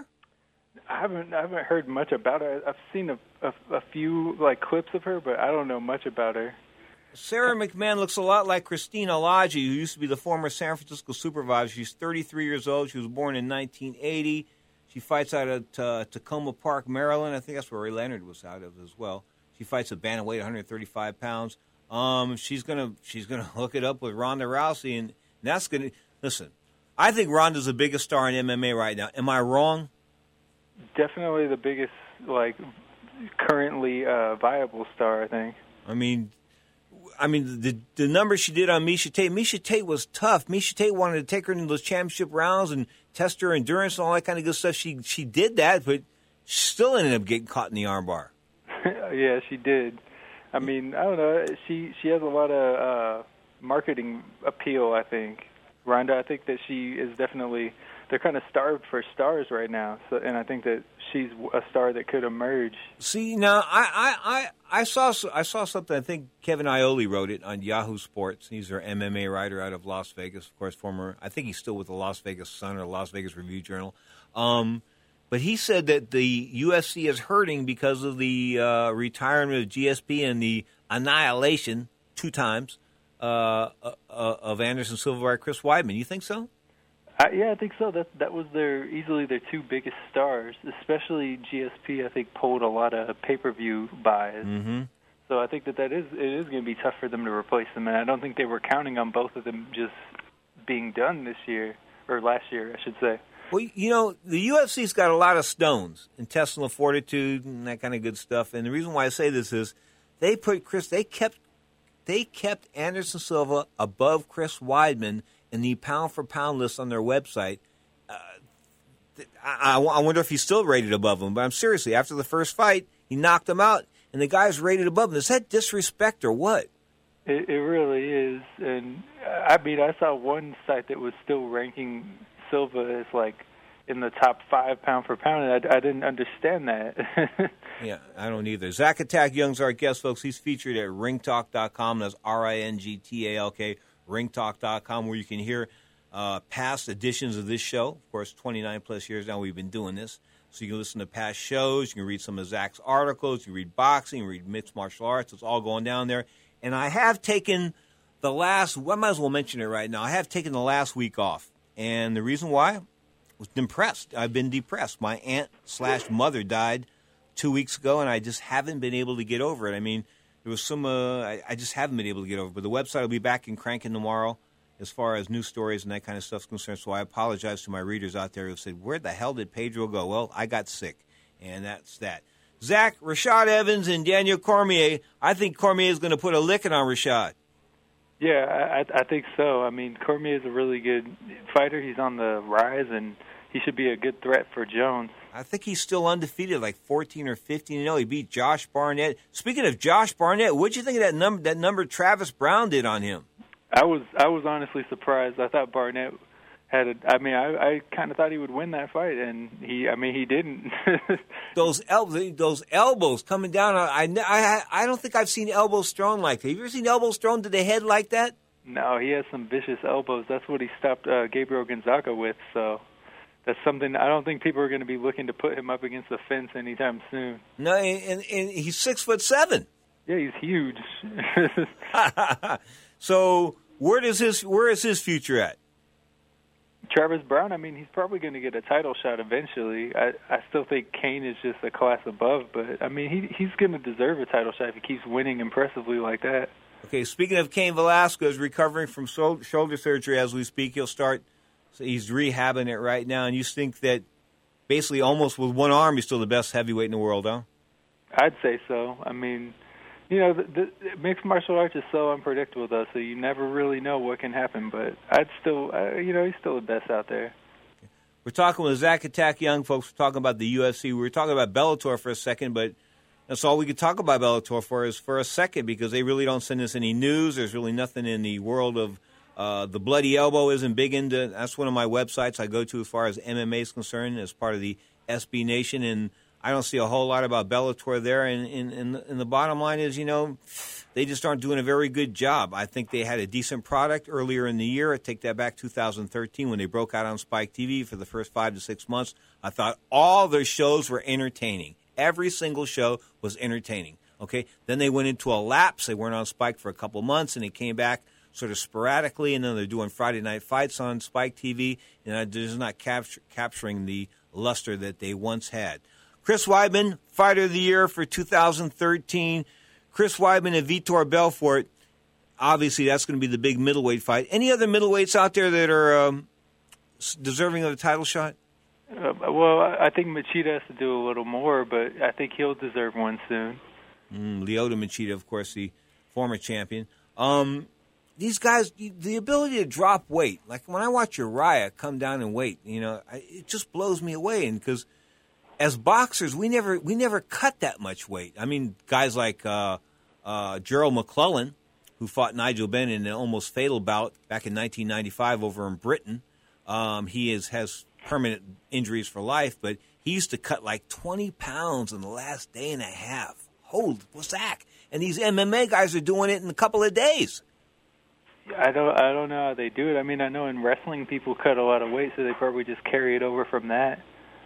I haven't I haven't heard much about her. I've seen a, a, a few like clips of her, but I don't know much about her. Sarah McMahon looks a lot like Christina Lodgy, who used to be the former San Francisco supervisor. She's thirty-three years old. She was born in nineteen eighty. She fights out at uh, Tacoma Park, Maryland. I think that's where Ray Leonard was out of as well. She fights at bantamweight, one hundred thirty-five pounds. Um, she's gonna she's gonna hook it up with Ronda Rousey, and that's gonna listen. I think Ronda's the biggest star in M M A right now. Am I wrong? Definitely the biggest, like, currently uh, viable star, I think. I mean, I mean the the numbers she did on Miesha Tate. Miesha Tate was tough. Miesha Tate wanted to take her into those championship rounds and test her endurance and all that kind of good stuff. She she did that, but she still ended up getting caught in the armbar. Yeah, she did. I mean, I don't know. She she has a lot of uh, marketing appeal, I think. Ronda, I think that she is definitely, they're kind of starved for stars right now. So, and I think that she's a star that could emerge. See, now, I, I, I, I saw I saw something, I think Kevin Iole wrote it on Yahoo Sports. He's our M M A writer out of Las Vegas, of course, former, I think he's still with the Las Vegas Sun or Las Vegas Review-Journal. Um But he said that the U F C is hurting because of the uh, retirement of G S P and the annihilation, two times, uh, uh, of Anderson Silva by Chris Weidman. You think so? I, yeah, I think so. That that was their easily their two biggest stars, especially G S P. I think pulled a lot of pay-per-view buys. Mm-hmm. So I think that that is it is going to be tough for them to replace them, and I don't think they were counting on both of them just being done this year or last year, I should say. Well, you know, the U F C's got a lot of stones, intestinal fortitude and that kind of good stuff. And the reason why I say this is they put Chris, they kept, they kept Anderson Silva above Chris Weidman in the pound for pound list on their website. Uh, I, I wonder if he's still rated above him. But I'm seriously, after the first fight, he knocked him out, and the guy's rated above him. Is that disrespect or what? It, it really is. And I mean, I saw one site that was still ranking Silva is like in the top five pound for pound, and I, I didn't understand that. Yeah, I don't either. Zach Attack Young's our guest, folks. He's featured at ring talk dot com. That's R I N G T A L K, ring talk dot com, where you can hear uh, past editions of this show. Of course, twenty-nine plus years now we've been doing this. So you can listen to past shows. You can read some of Zach's articles. You can read boxing, you can read mixed martial arts. It's all going down there. And I have taken the last, well, I might as well mention it right now. I have taken the last week off. And the reason why? I was depressed. I've been depressed. My aunt slash mother died two weeks ago, and I just haven't been able to get over it. I mean, there was some, uh, I, I just haven't been able to get over it. But the website will be back and cranking tomorrow as far as news stories and that kind of stuff is concerned. So I apologize to my readers out there who said, where the hell did Pedro go? Well, I got sick, and that's that. Zach, Rashad Evans, and Daniel Cormier. I think Cormier is going to put a licking on Rashad. Yeah, I, I think so. I mean, Cormier is a really good fighter. He's on the rise, and he should be a good threat for Jones. I think he's still undefeated, like fourteen or fifteen. You know, he beat Josh Barnett. Speaking of Josh Barnett, what'd you think of that number? That number Travis Brown did on him? I was I was honestly surprised. I thought Barnett had a, I mean, I, I kind of thought he would win that fight, and he, I mean, he didn't. those elbows, those elbows coming down. I, I, I don't think I've seen elbows thrown like that. Have you ever seen elbows thrown to the head like that? No, he has some vicious elbows. That's what he stopped uh, Gabriel Gonzaga with. So that's something I don't think people are going to be looking to put him up against the fence anytime soon. No, and, and he's six foot seven. Yeah, he's huge. So where does his where is his future at? Travis Brown, I mean, he's probably going to get a title shot eventually. I, I still think Cain is just a class above, but, I mean, he he's going to deserve a title shot if he keeps winning impressively like that. Okay, speaking of Cain Velasquez, recovering from so- shoulder surgery as we speak, he'll start, so he's rehabbing it right now, and you think that basically almost with one arm, he's still the best heavyweight in the world, huh? I'd say so. I mean, you know, the, the mixed martial arts is so unpredictable, though, so you never really know what can happen. But I'd still, uh, you know, he's still the best out there. We're talking with Zach Attack Young, folks. We're talking about the U F C. We were talking about Bellator for a second, but that's all we could talk about Bellator for is for a second because they really don't send us any news. There's really nothing in the world of uh, the Bloody Elbow isn't big into. That's one of my websites I go to as far as M M A is concerned as part of the S B Nation, and I don't see a whole lot about Bellator there, and, and, and, and the bottom line is, you know, they just aren't doing a very good job. I think they had a decent product earlier in the year. I take that back two thousand thirteen when they broke out on Spike T V for the first five to six months. I thought all their shows were entertaining. Every single show was entertaining, okay? Then they went into a lapse. They weren't on Spike for a couple months, and they came back sort of sporadically, and then they're doing Friday night fights on Spike T V, and they're just not capture, capturing the luster that they once had. Chris Weidman, Fighter of the Year for two thousand thirteen. Chris Weidman and Vitor Belfort. Obviously, that's going to be the big middleweight fight. Any other middleweights out there that are um, deserving of a title shot? Uh, well, I think Machida has to do a little more, but I think he'll deserve one soon. Mm, Lyoto Machida, of course, the former champion. Um, these guys, the ability to drop weight. Like when I watch Uriah come down in weight, you know, I, it just blows me away. And because as boxers, we never we never cut that much weight. I mean, guys like uh, uh, Gerald McClellan, who fought Nigel Benn in an almost fatal bout back in nineteen ninety-five over in Britain. Um, he is has permanent injuries for life, but he used to cut like twenty pounds in the last day and a half. Holy sack! And these M M A guys are doing it in a couple of days. I don't I don't know how they do it. I mean, I know in wrestling people cut a lot of weight, so they probably just carry it over from that.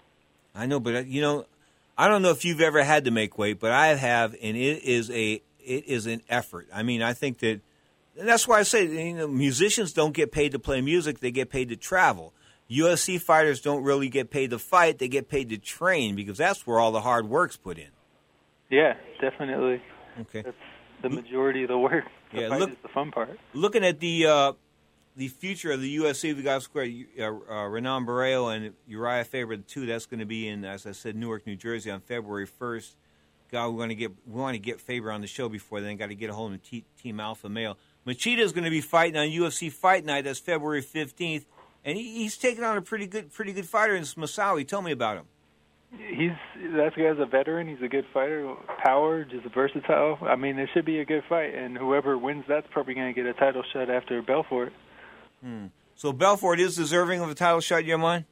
I know, but you know, I don't know if you've ever had to make weight, but I have, and it is a it is an effort. I mean, I think that and that's why I say, you know, musicians don't get paid to play music; they get paid to travel. U F C fighters don't really get paid to fight; they get paid to train because that's where all the hard work's put in. Yeah, definitely. Okay, that's the majority of the work. The yeah, fight look, is the fun part. Looking at the uh, the future of the U F C, we got square uh, uh, Renan Barrio and Uriah Faber two. That's going to be in, as I said, Newark, New Jersey on February first. God, we're going to get we want to get Faber on the show before then. Got to get a hold of T- Team Alpha Male. Machida is going to be fighting on U F C Fight Night. That's February fifteenth, and he, he's taking on a pretty good pretty good fighter in Masawi. Tell me about him. He's that guy's a veteran. He's a good fighter. Power, just versatile. I mean, it should be a good fight, and whoever wins, that's probably going to get a title shot after Belfort. Hmm. So Belfort is deserving of a title shot in your mind?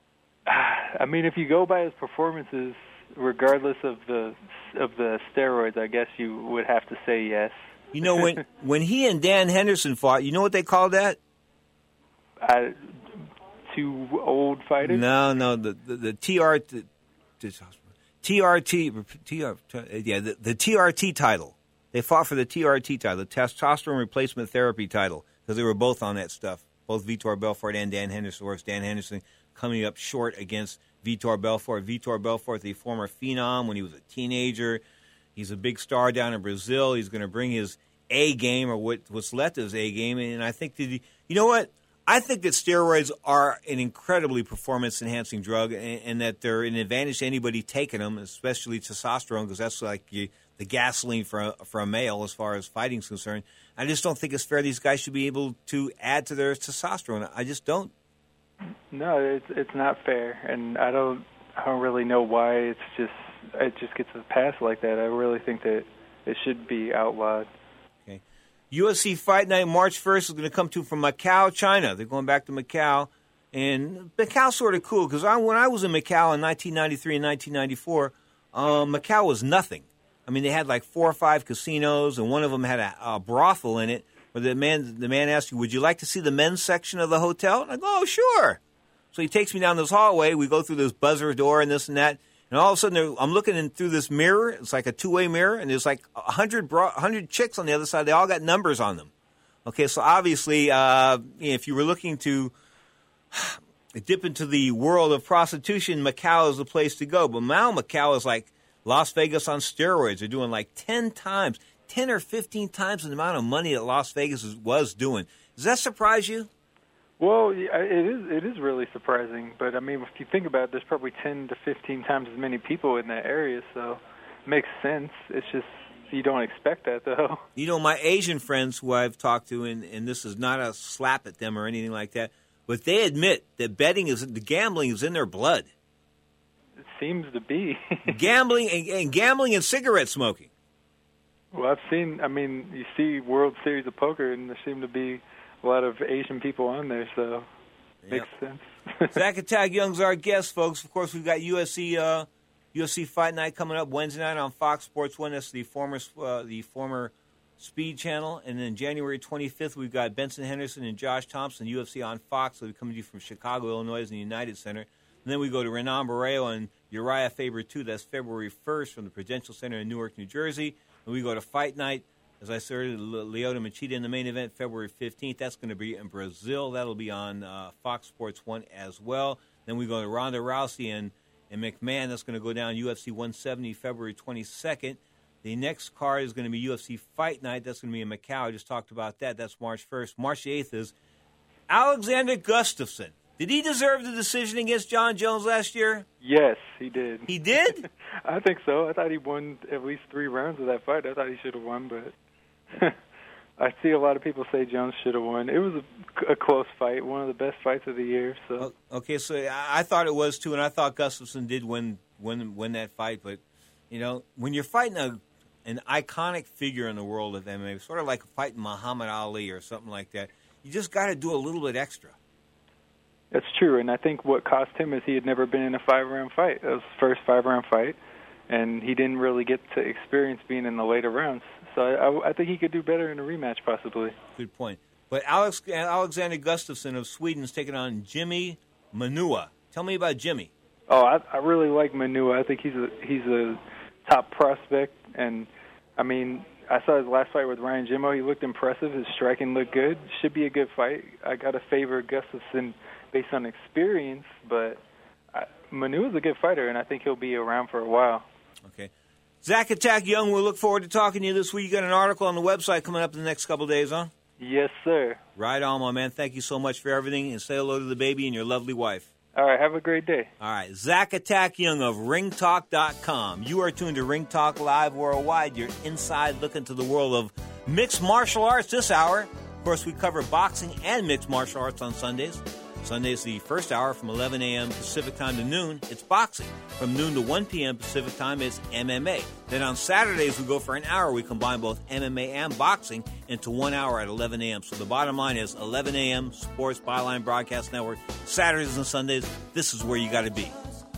I mean, if you go by his performances, regardless of the of the steroids, I guess you would have to say yes. You know, when when he and Dan Henderson fought, you know what they called that? I, two old fighters? No, no, the the, the T R T. T R T, T R, yeah, the, the T R T title. They fought for the T R T title, the testosterone replacement therapy title, because they were both on that stuff. Both Vitor Belfort and Dan Henderson. Of course, Dan Henderson coming up short against Vitor Belfort. Vitor Belfort, the former phenom when he was a teenager. He's a big star down in Brazil. He's going to bring his A game, or what, what's left of his A game. And I think that, he, you know what? I think that steroids are an incredibly performance-enhancing drug, and, and that they're an advantage to anybody taking them, especially testosterone, because that's like you, the gasoline for a, for a male as far as fighting is concerned. I just don't think it's fair these guys should be able to add to their testosterone. I just don't. No, it's it's not fair, and I don't I don't really know why it's just it just gets a pass like that. I really think that it should be outlawed. U F C Fight Night, March first, is going to come to from Macau, China. They're going back to Macau. And Macau's sort of cool because I, when I was in Macau in nineteen ninety-three and nineteen ninety-four, uh, Macau was nothing. I mean, they had like four or five casinos, and one of them had a, a brothel in it. Where the man, the man asked you, "Would you like to see the men's section of the hotel?" And I go, "Oh, sure." So he takes me down this hallway. We go through this buzzer door and this and that. And all of a sudden, there, I'm looking in through this mirror. It's like a two-way mirror, and there's like a hundred, bro- hundred chicks on the other side. They all got numbers on them. Okay, so obviously, uh, if you were looking to dip into the world of prostitution, Macau is the place to go. But now Macau is like Las Vegas on steroids. They're doing like ten times, ten or fifteen times the amount of money that Las Vegas is, was doing. Does that surprise you? Well, yeah, it is. It is really surprising. But I mean, if you think about it, there's probably ten to fifteen times as many people in that area, so it makes sense. It's just you don't expect that, though. You know, my Asian friends who I've talked to, and, and this is not a slap at them or anything like that, but they admit that betting is, the gambling is in their blood. It seems to be. Gambling and, and gambling and cigarette smoking. Well, I've seen, I mean, you see World Series of Poker, and there seem to be a lot of Asian people on there, so it makes Yep. sense. Zach Attack Young's our guest, folks. Of course, we've got U F C uh, U F C Fight Night coming up Wednesday night on Fox Sports one. That's the former uh, the former Speed Channel. And then January twenty-fifth, we've got Benson Henderson and Josh Thompson, U F C on Fox. They'll be coming to you from Chicago, Illinois, in the United Center. And then we go to Renan Barrero and Uriah Faber two. That's February first from the Prudential Center in Newark, New Jersey. And we go to Fight Night, as I said, Lyoto Machida in the main event, February fifteenth. That's going to be in Brazil. That'll be on uh, Fox Sports one as well. Then we go to Ronda Rousey and, and McMahon. That's going to go down U F C one seventy, February twenty-second. The next card is going to be U F C Fight Night. That's going to be in Macau. I just talked about that. That's March first. March eighth is Alexander Gustafsson. Did he deserve the decision against John Jones last year? Yes, he did. He did? I think so. I thought he won at least three rounds of that fight. I thought he should have won, but I see a lot of people say Jones should have won. It was a, a close fight, one of the best fights of the year. So Okay, so I I thought it was too, and I thought Gustafsson did win win win that fight. But you know, when you're fighting a an iconic figure in the world of M M A, sort of like fighting Muhammad Ali or something like that, you just got to do a little bit extra. that's true, and I think what cost him is he had never been in a five-round fight. That was his first five-round fight, and he didn't really get to experience being in the later rounds. So I, I think he could do better in a rematch, possibly. Good point. But Alex Alexander Gustafsson of Sweden is taking on Jimmy Manua. Tell me about Jimmy. Oh, I, I really like Manua. I think he's a he's a top prospect, and I mean, I saw his last fight with Ryan Jimmo. He looked impressive. His striking looked good. Should be a good fight. I got to favor Gustafsson based on experience, but I, Manua's a good fighter, and I think he'll be around for a while. Okay. Zach Attack Young, we'll look forward to talking to you this week. You got an article on the website coming up in the next couple of days, huh? Yes, sir. Right on, my man. Thank you so much for everything, and say hello to the baby and your lovely wife. All right, have a great day. All right, Zach Attack Young of ring talk dot com. You are tuned to Ring Talk Live Worldwide. You're inside look into the world of mixed martial arts this hour. Of course, we cover boxing and mixed martial arts on Sundays. Sunday's the first hour from eleven a.m. Pacific time to noon. It's boxing. From noon to one p.m. Pacific time, it's M M A. Then on Saturdays, we go for an hour. We combine both M M A and boxing into one hour at eleven a.m. So the bottom line is eleven a.m. Sports Byline Broadcast Network. Saturdays and Sundays, this is where you got to be.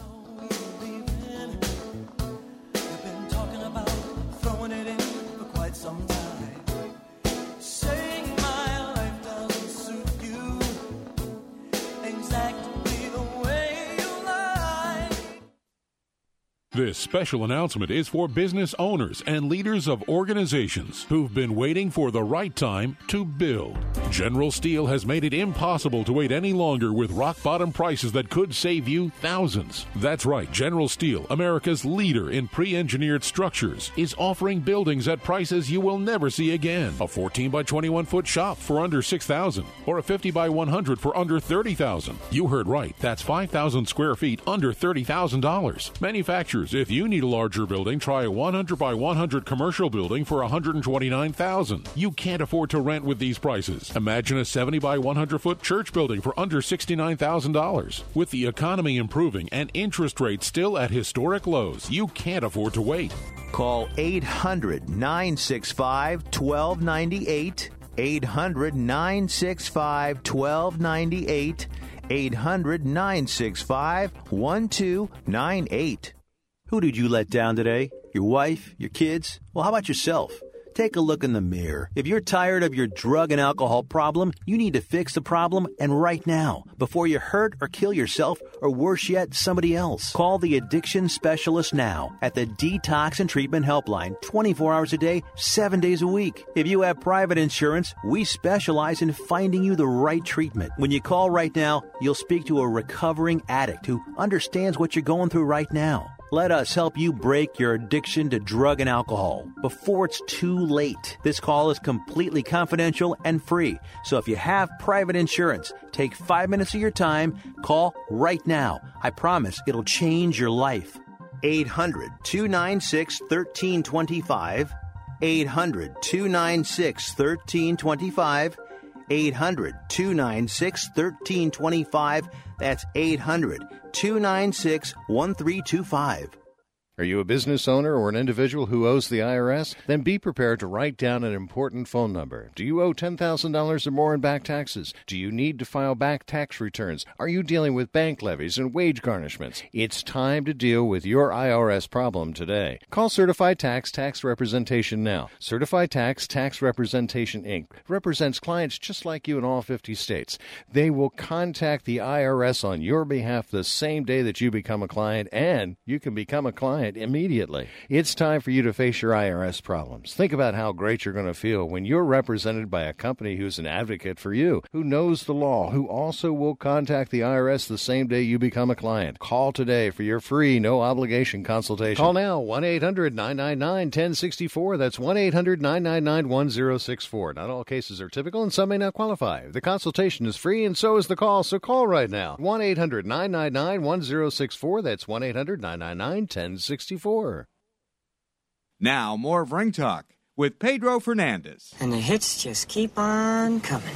This special announcement is for business owners and leaders of organizations who've been waiting for the right time to build. General Steel has made it impossible to wait any longer with rock-bottom prices that could save you thousands. That's right, General Steel, America's leader in pre-engineered structures, is offering buildings at prices you will never see again. A fourteen by twenty-one foot shop for under six thousand dollars or a fifty by one hundred for under thirty thousand dollars. You heard right, that's five thousand square feet under thirty thousand dollars. Manufacturers, if you need a larger building, try a one hundred by one hundred commercial building for one hundred twenty-nine thousand dollars. You can't afford to rent with these prices. Imagine a seventy by one hundred foot church building for under sixty-nine thousand dollars. With the economy improving and interest rates still at historic lows, you can't afford to wait. Call eight hundred, nine six five, one two nine eight, eight hundred, nine six five, one two nine eight, eight hundred, nine six five, one two nine eight. Who did you let down today? Your wife? Your kids? Well, how about yourself? Take a look in the mirror. If you're tired of your drug and alcohol problem, you need to fix the problem, and right now, before you hurt or kill yourself, or worse yet, somebody else. Call the addiction specialist now at the Detox and Treatment Helpline, twenty-four hours a day, seven days a week. If you have private insurance, we specialize in finding you the right treatment. When you call right now, you'll speak to a recovering addict who understands what you're going through right now. Let us help you break your addiction to drug and alcohol before it's too late. This call is completely confidential and free. So if you have private insurance, take five minutes of your time. Call right now. I promise it'll change your life. eight hundred, two nine six, one three two five. eight hundred, two nine six, one three two five. eight hundred, two nine six, one three two five. That's eight hundred, two nine six, one three two five. Are you a business owner or an individual who owes the I R S? Then be prepared to write down an important phone number. Do you owe ten thousand dollars or more in back taxes? Do you need to file back tax returns? Are you dealing with bank levies and wage garnishments? It's time to deal with your I R S problem today. Call Certified Tax Tax Representation now. Certified Tax Tax Representation, Incorporated represents clients just like you in all fifty states. They will contact the I R S on your behalf the same day that you become a client, and you can become a client immediately. It's time for you to face your I R S problems. Think about how great you're going to feel when you're represented by a company who's an advocate for you, who knows the law, who also will contact the I R S the same day you become a client. Call today for your free, no-obligation consultation. Call now, one eight hundred, nine nine nine, one zero six four. That's one eight hundred, nine nine nine, one zero six four. Not all cases are typical, and some may not qualify. The consultation is free, and so is the call, so call right now. one eight hundred, nine nine nine, one zero six four. That's one eight hundred, nine nine nine, one zero six four. Now, more of Ring Talk with Pedro Fernandez. And the hits just keep on coming.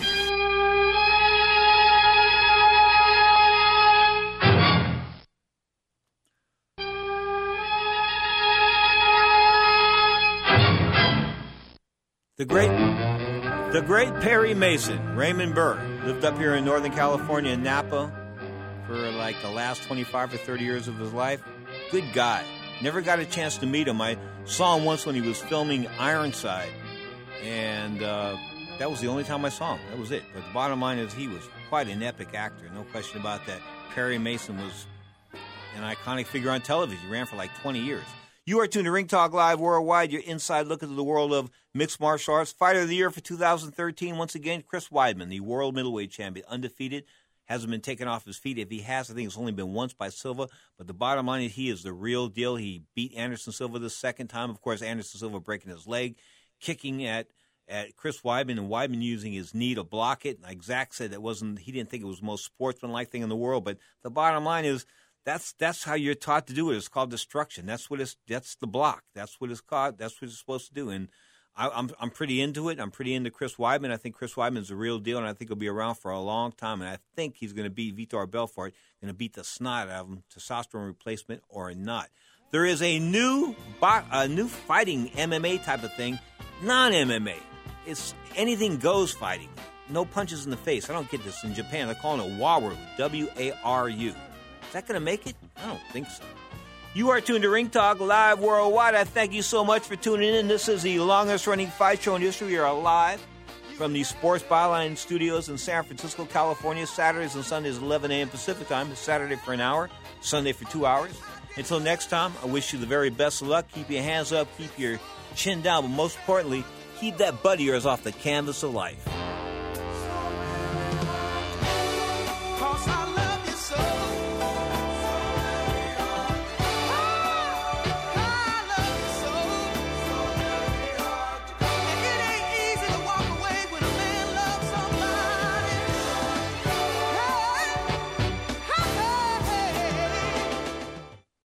The great, the great Perry Mason, Raymond Burr, lived up here in Northern California in Napa for like the last twenty-five or thirty years of his life. Good guy. Never got a chance to meet him. I saw him once when he was filming Ironside, and uh, that was the only time I saw him. That was it. But the bottom line is he was quite an epic actor, no question about that. Perry Mason was an iconic figure on television. He ran for like twenty years. You are tuned to Ring Talk Live Worldwide, your inside look into the world of mixed martial arts. Fighter of the Year for two thousand thirteen, once again, Chris Weidman, the world middleweight champion, undefeated. Hasn't been taken off his feet. If he has, I think it's only been once by Silva. But the bottom line is he is the real deal. He beat Anderson Silva the second time. Of course, Anderson Silva breaking his leg, kicking at, at Chris Weidman, and Weidman using his knee to block it. Like Zach said, that wasn't. He didn't think it was the most sportsmanlike thing in the world. But the bottom line is that's that's how you're taught to do it. It's called destruction. That's what it's. That's the block. That's what it's called. That's what it's supposed to do. And I, I'm I'm pretty into it. I'm pretty into Chris Weidman. I think Chris Weidman's the real deal, and I think he'll be around for a long time. And I think he's going to beat Vitor Belfort, going to beat the snot out of him, testosterone replacement or not. There is a new bo- a new fighting M M A type of thing, non-M M A. It's anything goes fighting. No punches in the face. I don't get this in Japan. They're calling it Waru, W A R U. Is that going to make it? I don't think so. You are tuned to Ring Talk Live Worldwide. I thank you so much for tuning in. This is the longest-running fight show in history. We are live from the Sports Byline Studios in San Francisco, California. Saturdays and Sundays, eleven a.m. Pacific Time. Saturday for an hour, Sunday for two hours. Until next time, I wish you the very best of luck. Keep your hands up, keep your chin down, but most importantly, keep that butt of yours off the canvas of life.